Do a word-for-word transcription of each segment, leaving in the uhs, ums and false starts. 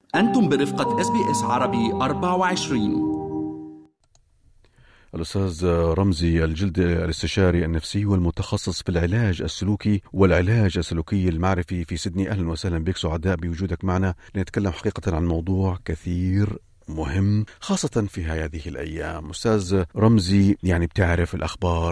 أنتم برفقة إس بي إس عربي أربعة وعشرين. الأستاذ رمزي الجلد، الاستشاري النفسي والمتخصص في العلاج السلوكي والعلاج السلوكي المعرفي في سيدني. أهلا وسهلا بك، سعداء بوجودك معنا لنتكلم حقيقة عن موضوع كثير مهم خاصة في هذه الأيام. أستاذ رمزي، يعني بتعرف الأخبار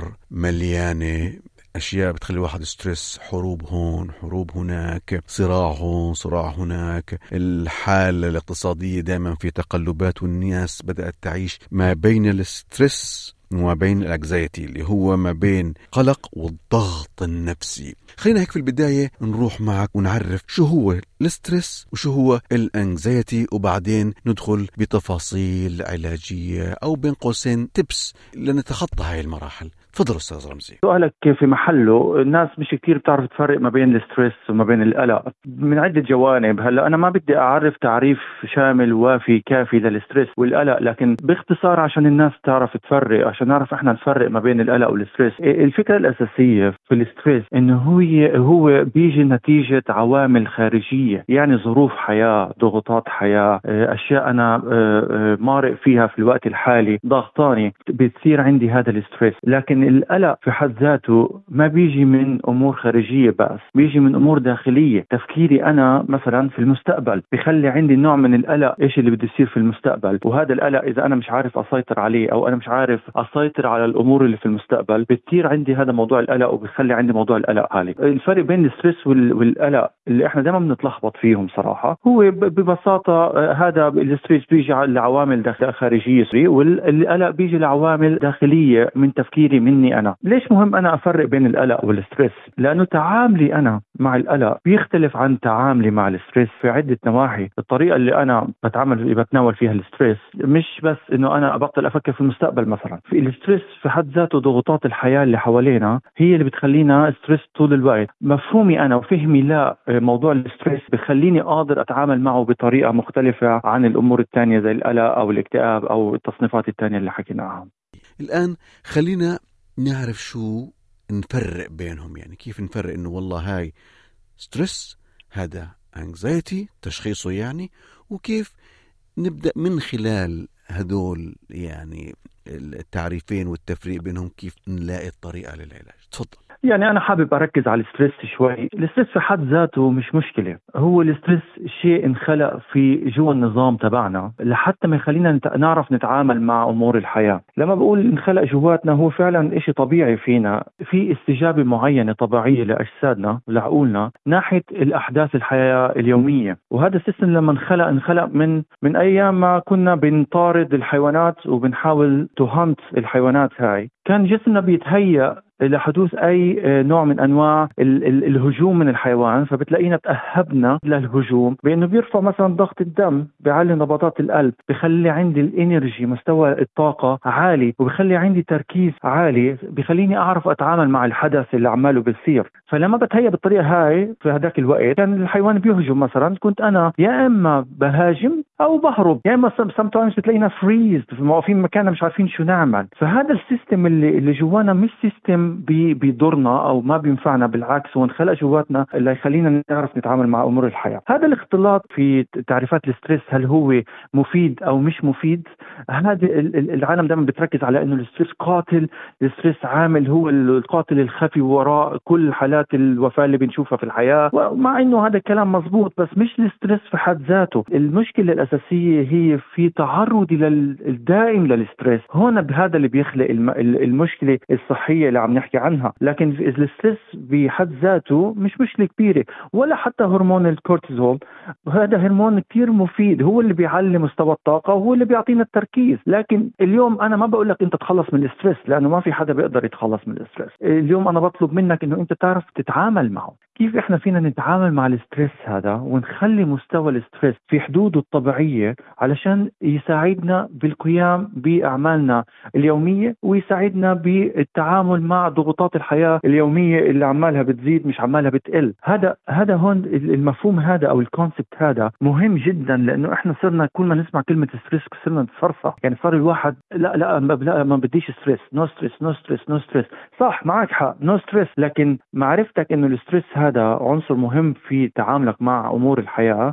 مليانة أشياء بتخلي الواحد ستريس، حروب هون حروب هناك، صراع هون صراع هناك، الحالة الاقتصادية دائما في تقلبات، والناس بدأت تعيش ما بين الستريس وما بين الأنكزايتي اللي هو ما بين قلق والضغط النفسي. خلينا هيك في البداية نروح معك ونعرف شو هو الستريس وشو هو الأنكزايتي، وبعدين ندخل بتفاصيل علاجية أو بين قوسين تبس لنتخطى هاي المراحل. تفضل أستاذ رمزي. سؤالك في محله. الناس مش كتير بتعرف تفرق ما بين الستريس وما بين القلق من عدة جوانب. هلا أنا ما بدي أعرف تعريف شامل وافي كافي للستريس والقلق، لكن باختصار عشان الناس تعرف تفرق، عشان نعرف إحنا نفرق ما بين القلق والستريس. الفكرة الأساسية في الستريس إنه هو هو بيجي نتيجة عوامل خارجية، يعني ظروف حياة، ضغوطات حياة، أشياء أنا مارق فيها في الوقت الحالي ضغطاني، بتصير عندي هذا الستريس. لكن القلق في حد ذاته ما بيجي من أمور خارجية بس، بيجي من أمور داخلية. تفكيري أنا مثلا في المستقبل بيخلي عندي نوع من القلق، إيش اللي بده يصير في المستقبل، وهذا القلق إذا أنا مش عارف أسيطر عليه أو أنا مش عارف أسيطر على الأمور اللي في المستقبل، بتصير عندي هذا موضوع القلق وبيخلي عندي موضوع القلق عالي. الفرق بين الستريس والقلق اللي إحنا دائما بنتلخبط فيهم صراحة هو ببساطة هذا الستريس بيجي لعوامل خارجية والقلق بيجي لعوامل داخلية من تفكيري مني أنا. ليش مهم أنا أفرق بين القلق والستريس؟ لأنه تعاملي أنا مع القلق بيختلف عن تعاملي مع الستريس في عدة نواحي. الطريقة اللي أنا بتعامل بتناول فيها الستريس مش بس إنه أنا أبطل أفكر في المستقبل مثلا. في الستريس في حد ذاته ضغوطات الحياة اللي حوالينا هي اللي بتخلينا ستريس طول الوقت. مفهومي أنا وفهمي لا موضوع الستريس بخليني قادر أتعامل معه بطريقة مختلفة عن الأمور التانية زي القلق أو الاكتئاب أو التصنيفات التانية اللي حكينا عنها. الآن خلينا نعرف شو نفرق بينهم، يعني كيف نفرق إنه والله هاي ستريس، هذا anxiety تشخيصه يعني، وكيف نبدأ من خلال هدول يعني التعريفين والتفريق بينهم كيف نلاقي الطريقة للعلاج. تفضل. يعني أنا حابب أركز على الستريس شوي. الستريس في حد ذاته مش مشكلة، هو الستريس شيء انخلق في جوا النظام تبعنا لحتى ما يخلينا نعرف نتعامل مع أمور الحياة. لما بقول انخلق جواتنا هو فعلا إشي طبيعي فينا، في استجابة معينة طبيعية لأجسادنا لعقولنا ناحية الأحداث الحياة اليومية. وهذا السيستم لما انخلق انخلق من من أيام ما كنا بنطارد الحيوانات وبنحاول تهنت الحيوانات هاي، كان جسمنا بيتهيأ لحدوث أي نوع من أنواع ال- ال- الهجوم من الحيوان. فبتلاقينا تأهبنا للهجوم بأنه بيرفع مثلا ضغط الدم، بيعلي نبضات القلب، بيخلي عندي الانرجي مستوى الطاقة عالي، وبيخلي عندي تركيز عالي، بيخليني أعرف أتعامل مع الحدث اللي عماله بيصير. فلما بتهيأ بالطريقة هاي في هذاك الوقت كان الحيوان بيهجم مثلا، كنت أنا يا إما بهاجم أو بهرب، يا إما sometimes بتلاقينا فريز واقفين مكاننا مش عارفين شو نعمل. فهذا السيستم اللي اللي جوانا مش سيستم بيضرنا أو ما بينفعنا، بالعكس هو انخلق جواتنا اللي يخلينا نعرف نتعامل مع أمور الحياة. هذا الاختلاط في تعريفات الستريس، هل هو مفيد أو مش مفيد؟ هذا العالم دائما بتركز على إنه الستريس قاتل، الستريس عامل هو القاتل الخفي وراء كل حالات الوفاة اللي بنشوفها في الحياة، ومع إنه هذا الكلام مزبوط بس مش الستريس في حد ذاته. المشكلة الأساسية هي في تعرضي الدائم للستريس. هون بهذا اللي بيخلق المشكلة الصحية اللي عم نحكي عنها. لكن الستريس بحد ذاته مش مشكلة كبيرة، ولا حتى هرمون الكورتيزول. هذا هرمون كتير مفيد، هو اللي بيعلي مستوى الطاقة وهو اللي بيعطينا التركيز. لكن اليوم أنا ما بقول لك أنت تخلص من الستريس، لأنه ما في حدا بيقدر يتخلص من الستريس. اليوم أنا بطلب منك أنه أنت تعرف تتعامل معه. كيف إحنا فينا نتعامل مع الستريس هذا ونخلي مستوى الستريس في حدوده الطبيعية علشان يساعدنا بالقيام بأعمالنا اليومية ويساعدنا بالتعامل مع ضغوطات الحياة اليومية اللي عمالها بتزيد مش عمالها بتقل. هذا هذا هون المفهوم هذا أو الكونسبت هذا مهم جدا، لأنه إحنا صرنا كل ما نسمع كلمة ستريس صرنا نتصرصح. يعني صار الواحد لا لا ما, لا ما بديش ستريس، نو ستريس نو ستريس نو ستريس. صح معك حق، نو ستريس، لكن معرفتك إنه الستريس هذا عنصر مهم في تعاملك مع أمور الحياة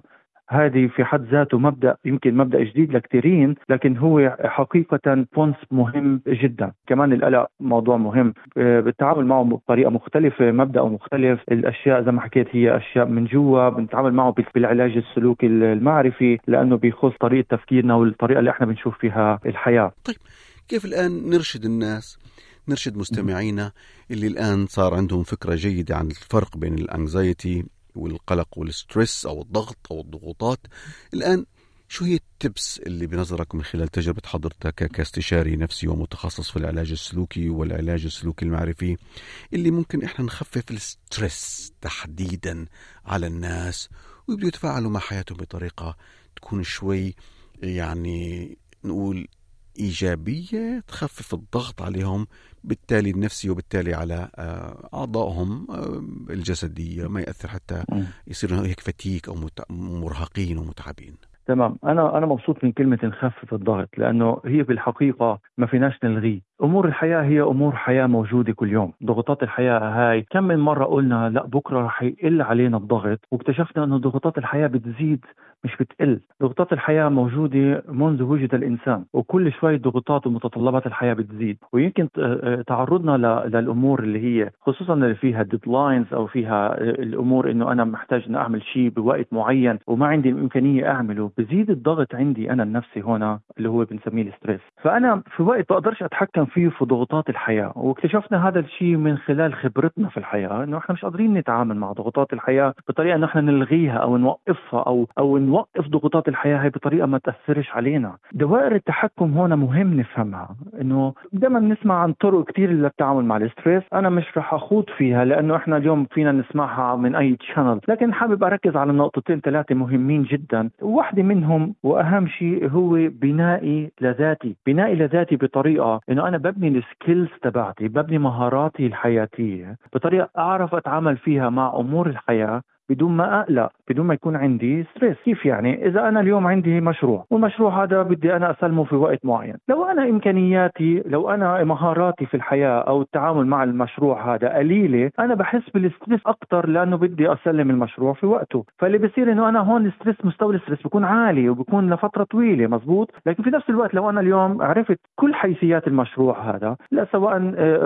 هذه في حد ذاته مبدأ يمكن مبدأ جديد لكثيرين، لكن هو حقيقة بونس مهم جدا. كمان القلق موضوع مهم بالتعامل معه بطريقة مختلفة، مبدأ مختلف. الأشياء زي ما حكيت هي أشياء من جوا بنتعامل معه بالعلاج السلوكي المعرفي، لأنه بيخص طريقة تفكيرنا والطريقة اللي احنا بنشوف فيها الحياة. طيب كيف الآن نرشد الناس، نرشد مستمعينا اللي الآن صار عندهم فكرة جيدة عن الفرق بين الانكزايتي والقلق والستريس أو الضغط أو الضغوطات؟ الآن شو هي التبس اللي بنظرك من خلال تجربة حضرتك كاستشاري نفسي ومتخصص في العلاج السلوكي والعلاج السلوكي المعرفي اللي ممكن إحنا نخفف الستريس تحديدا على الناس ويبدوا يتفاعلوا مع حياتهم بطريقة تكون شوي يعني نقول إيجابية، تخفف الضغط عليهم بالتالي النفسي وبالتالي على أعضائهم الجسدية، ما يأثر حتى يصيروا هيك فتيك أو مرهقين ومتعبين؟ تمام. أنا أنا مبسوط من كلمة نخفف الضغط، لأنه هي بالحقيقة ما فيناش نلغيه. أمور الحياة هي أمور حياة موجودة كل يوم. ضغوطات الحياة هاي كم من مرة قلنا لا بكرة رح يقل علينا الضغط، واكتشفنا أنه ضغوطات الحياة بتزيد مش بتقل. ضغوطات الحياة موجودة منذ وجد الإنسان، وكل شوي ضغوطات ومتطلبات الحياة بتزيد. ويمكن تعرضنا للأمور اللي هي خصوصا اللي فيها ديدلاينز أو فيها الأمور إنه أنا محتاج إن أعمل شيء بوقت معين وما عندي الإمكانية أعمله، بزيد الضغط عندي أنا النفسي هنا اللي هو بنسميه الستريس. فأنا في وقت بقدرش أتحكم فيه في ضغوطات الحياة، واكتشفنا هذا الشيء من خلال خبرتنا في الحياة إنه إحنا مش قادرين نتعامل مع ضغوطات الحياة بطريقة إنه إحنا نلغيها أو نوقفها أو أو نوقف ضغوطات الحياة هي بطريقة ما تأثرش علينا. دوائر التحكم هنا مهم نفهمها. إنه دائما نسمع عن طرق كتير للتعامل مع الستريس، أنا مش رح أخوض فيها لأنه إحنا اليوم فينا نسمعها من أي تشانل، لكن حابب أركز على نقطتين ثلاثة مهمين جدا. واحدة منهم وأهم شيء هو بنائي لذاتي. بنائي لذاتي بطريقة إنه أنا ببني السكيلز تبعتي، ببني مهاراتي الحياتية بطريقة أعرف أتعامل فيها مع أمور الحياة بدون ما أقلق، بدون ما يكون عندي ستريس. كيف يعني؟ إذا أنا اليوم عندي مشروع والمشروع هذا بدي أنا أسلمه في وقت معين، لو أنا إمكانياتي لو أنا مهاراتي في الحياة أو التعامل مع المشروع هذا قليلة، أنا بحس بالستريس أكتر لأنه بدي أسلم المشروع في وقته. فاللي بيصير إنه أنا هون الستريس مستوى الستريس بيكون عالي وبيكون لفترة طويلة، مزبوط. لكن في نفس الوقت لو أنا اليوم عرفت كل حيثيات المشروع هذا، لا سواء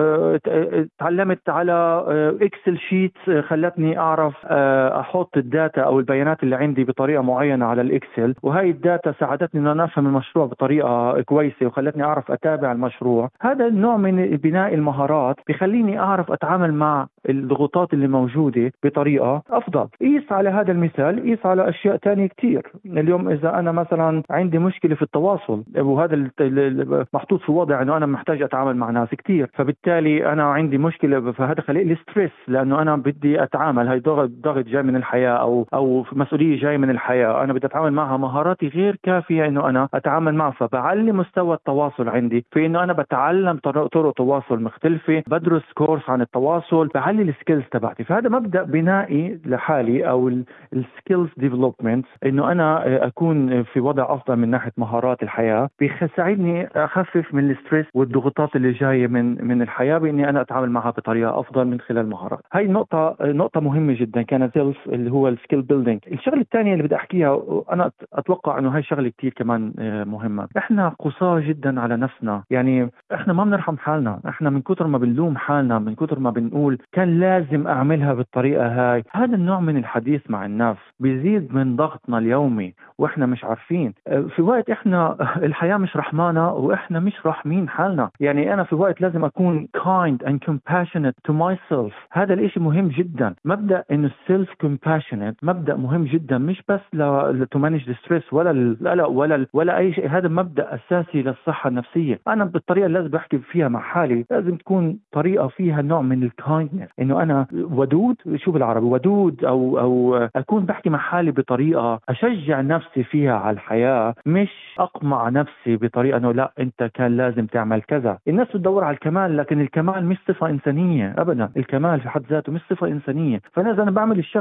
تعلمت على إكسل شيت خلتني أعرف أحط الداتا أو البيانات اللي عندي بطريقة معينة على الإكسل، وهي الداتا ساعدتني أن أنا أفهم المشروع بطريقة كويسة وخلتني أعرف أتابع المشروع. هذا النوع من بناء المهارات بيخليني أعرف أتعامل مع الضغوطات اللي موجودة بطريقة أفضل. قيس على هذا المثال، قيس على أشياء تانية كتير. اليوم إذا أنا مثلا عندي مشكلة في التواصل، وهذا محطوط في وضع أنه أنا محتاج أتعامل مع ناس كتير، فبالتالي أنا عندي مشكلة، فهذا خلق لي ستريس لأنه أنا بدي أتعامل، هاي ضغط ضغط جاي من الحياة أو أو مسؤولية جاي من الحياة، أنا بدي أتعامل معها، مهاراتي غير كافية إنه أنا أتعامل معها. فبعلي مستوى التواصل عندي في إنه أنا بتعلم طرق, طرق تواصل مختلفة، بدرس كورس عن التواصل، بعلي السكيلز تبعتي. فهذا مبدأ بنائي لحالي أو السكيلز ديفلوبمنت، إنه أنا أكون في وضع أفضل من ناحية مهارات الحياة، بيساعدني أخفف من الستريس والضغوطات اللي جاية من من الحياة، بإني أنا أتعامل معها بطريقة أفضل من خلال مهارات. هاي نقطة نقطة مهمة جدا كانت اللي هو السكيل بيلدينج. الشغله الثانيه اللي بدي احكيها، انا اتوقع انه هاي شغله كتير كمان مهمه، احنا قساة جدا على نفسنا. يعني احنا ما بنرحم حالنا، احنا من كتر ما بنلوم حالنا، من كتر ما بنقول كان لازم اعملها بالطريقه هاي، هذا النوع من الحديث مع النفس بيزيد من ضغطنا اليومي واحنا مش عارفين. في وقت احنا الحياه مش رحمانه واحنا مش راحمين حالنا. يعني انا في وقت لازم اكون kind and compassionate to myself. هذا الاشي مهم جدا. مبدا انه self compassionate مبدا مهم جدا، مش بس ل to manage the stress ولا القلق ولا ولا اي شيء. هذا مبدا اساسي للصحه النفسيه. انا بالطريقه اللي لازم بحكي فيها مع حالي لازم تكون طريقه فيها نوع من الكايندنس، انه انا ودود، شو بالعربي ودود، او او اكون بحكي مع حالي بطريقه اشجع نفسي فيها على الحياه، مش اقمع نفسي بطريقه انه لا انت كان لازم تعمل كذا. الناس بتدور على الكمال، لكن الكمال مش صفه انسانيه ابدا. الكمال في حد ذاته مش صفه انسانيه. فانا اذا انا بعمل الشغله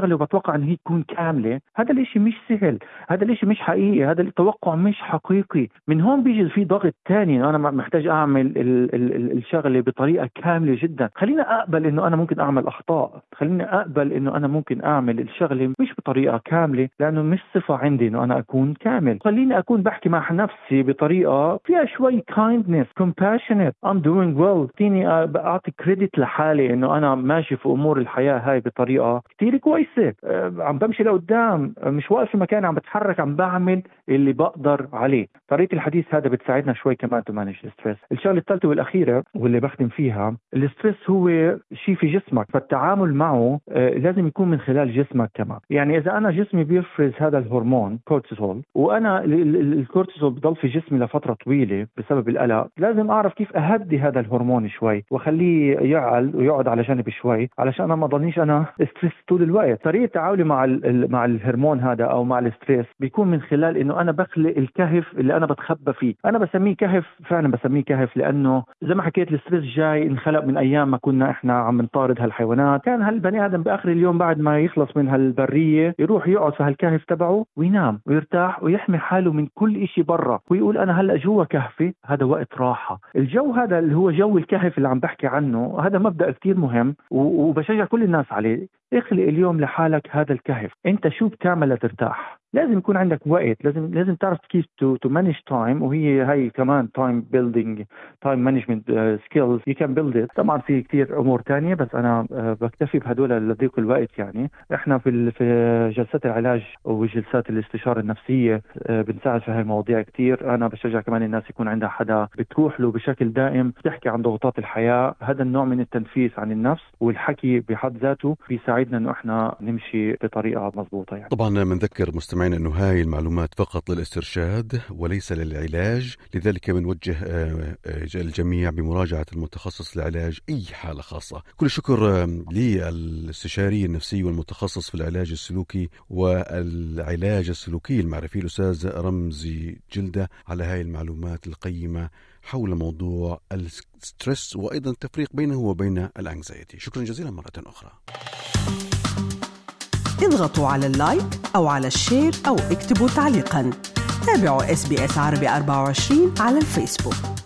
شغله وبتوقع ان هي تكون كامله، هذا الاشي مش سهل، هذا الاشي مش حقيقي، هذا التوقع مش حقيقي. من هون بيجي في ضغط تاني، انا محتاج اعمل ال ال ال الشغله بطريقه كامله جدا. خليني اقبل انه انا ممكن اعمل اخطاء، خليني اقبل انه انا ممكن اعمل الشغله مش بطريقه كامله، لانه مش صفه عندي انه انا اكون كامل. خليني اكون بحكي مع نفسي بطريقه فيها شوي kindness compassionate I'm doing well، تيني اعطي كريدت لحالي انه انا ماشي في امور الحياه هاي بطريقه كتير كويسه، عم بمشي لقدام، مش واقف في مكان، عم بتحرك، عم بعمل اللي بقدر عليه. طريقه الحديث هذا بتساعدنا شوي كمان تو مانج الستريس. الشغله الثالثه والاخيره واللي بختم فيها، الستريس هو شيء في جسمك، فالتعامل معه لازم يكون من خلال جسمك كمان. يعني اذا انا جسمي بيفرز هذا الهرمون كورتيزول، وانا الكورتيزول بضل في جسمي لفتره طويله بسبب القلق، لازم اعرف كيف اهدي هذا الهرمون شوي واخليه يعل ويقعد على جنب شوي، علشان انا ما ضلنيش انا ستريس طول الوقت. طريقه تعاملي مع مع الهرمون هذا او مع الستريس بيكون من خلال انه انا بخلق الكهف اللي انا بتخبى فيه. انا بسميه كهف، فعلا بسميه كهف، لانه زي ما حكيت الستريس جاي انخلق من ايام ما كنا احنا عم نطارد هالحيوانات. كان هالبني ادم باخر اليوم بعد ما يخلص من هالبريه يروح يقعد في هالكهف تبعه وينام ويرتاح ويحمي حاله من كل إشي برا، ويقول انا هلا جوا كهفي، هذا وقت راحه. الجو هذا اللي هو جو الكهف اللي عم بحكي عنه، هذا مبدأ كتير مهم وبشجع كل الناس عليه. اخلق اليوم لحالك هذا الكهف، انت شو بتعمل لترتاح؟ لازم يكون عندك وقت، لازم لازم تعرف كيف تو تو مانج تايم، وهي هاي كمان تايم بيلدينج، تايم مانجمنت سكيلز يو كان بيلد ات. طبعا في كتير امور تانية بس انا uh, بكتفي بهدول لضيق الوقت. يعني احنا في في جلسات العلاج وجلسات الاستشاره النفسيه uh, بنساعد في هاي المواضيع كتير. انا بشجع كمان الناس يكون عندها حدا بتروح له بشكل دائم تحكي عن ضغوطات الحياه. هذا النوع من التنفيس عن النفس والحكي بحد ذاته بيساعدنا انه احنا نمشي بطريقه مضبوطه. يعني طبعا بنذكر مستمعين أنه هاي المعلومات فقط للاسترشاد وليس للعلاج، لذلك بنوجه الجميع بمراجعة المتخصص لعلاج أي حالة خاصة. كل شكر للاستشاري النفسي والمتخصص في العلاج السلوكي والعلاج السلوكي المعرفي الأستاذ رمزي جلدة على هاي المعلومات القيمة حول موضوع الستريس وأيضا التفريق بينه وبين الأنكزايتي. شكرا جزيلا مرة أخرى. اضغطوا على اللايك أو على الشير أو اكتبوا تعليقا. تابعوا إس بي إس عربي أربعة وعشرين على الفيسبوك.